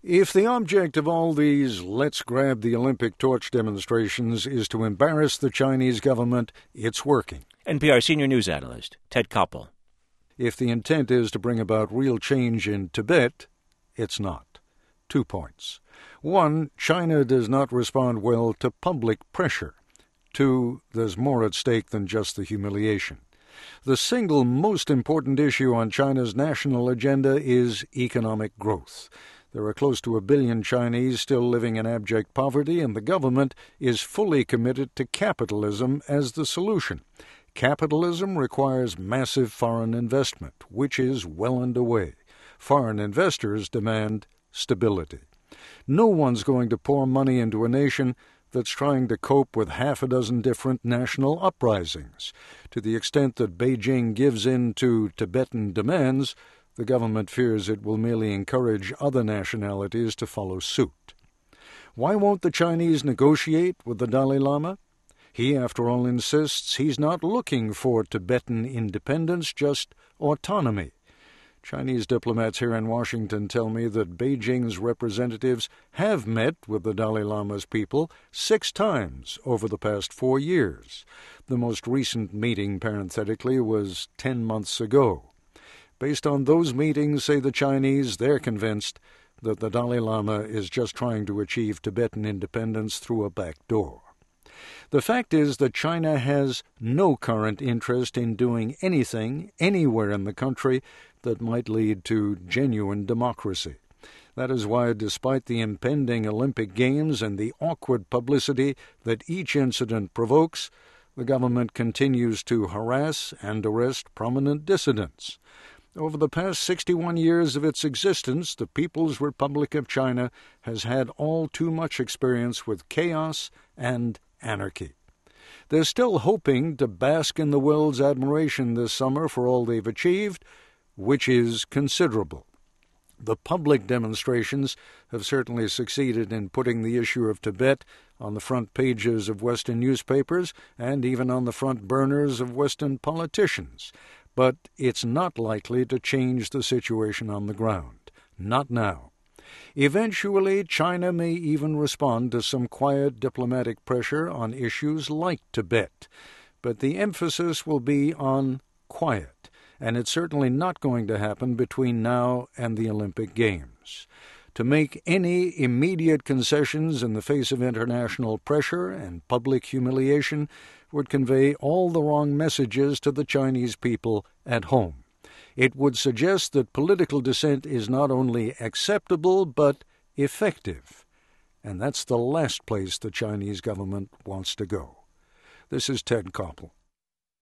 If the object of all these let's grab the Olympic torch demonstrations is to embarrass the Chinese government, it's working. NPR senior news analyst Ted Koppel. If the intent is to bring about real change in Tibet, it's not. 2 points. 1, China does not respond well to public pressure. 2, there's more at stake than just the humiliation. The single most important issue on China's national agenda is economic growth. There are close to 1 billion Chinese still living in abject poverty, and the government is fully committed to capitalism as the solution. Capitalism requires massive foreign investment, which is well underway. Foreign investors demand stability. No one's going to pour money into a nation that's trying to cope with 6 different national uprisings. To the extent that Beijing gives in to Tibetan demands, the government fears it will merely encourage other nationalities to follow suit. Why won't the Chinese negotiate with the Dalai Lama? He, after all, insists he's not looking for Tibetan independence, just autonomy. Chinese diplomats here in Washington tell me that Beijing's representatives have met with the Dalai Lama's people 6 times over the past 4 years. The most recent meeting, parenthetically, was 10 months ago. Based on those meetings, say the Chinese, they're convinced that the Dalai Lama is just trying to achieve Tibetan independence through a back door. The fact is that China has no current interest in doing anything, anywhere in the country, that might lead to genuine democracy. That is why, despite the impending Olympic Games and the awkward publicity that each incident provokes, the government continues to harass and arrest prominent dissidents. Over the past 61 years of its existence, the People's Republic of China has had all too much experience with chaos and anarchy. They're still hoping to bask in the world's admiration this summer for all they've achieved, which is considerable. The public demonstrations have certainly succeeded in putting the issue of Tibet on the front pages of Western newspapers and even on the front burners of Western politicians. But it's not likely to change the situation on the ground. Not now. Eventually, China may even respond to some quiet diplomatic pressure on issues like Tibet. But the emphasis will be on quiet, and it's certainly not going to happen between now and the Olympic Games. To make any immediate concessions in the face of international pressure and public humiliation would convey all the wrong messages to the Chinese people at home. It would suggest that political dissent is not only acceptable but effective. And that's the last place the Chinese government wants to go. This is Ted Koppel.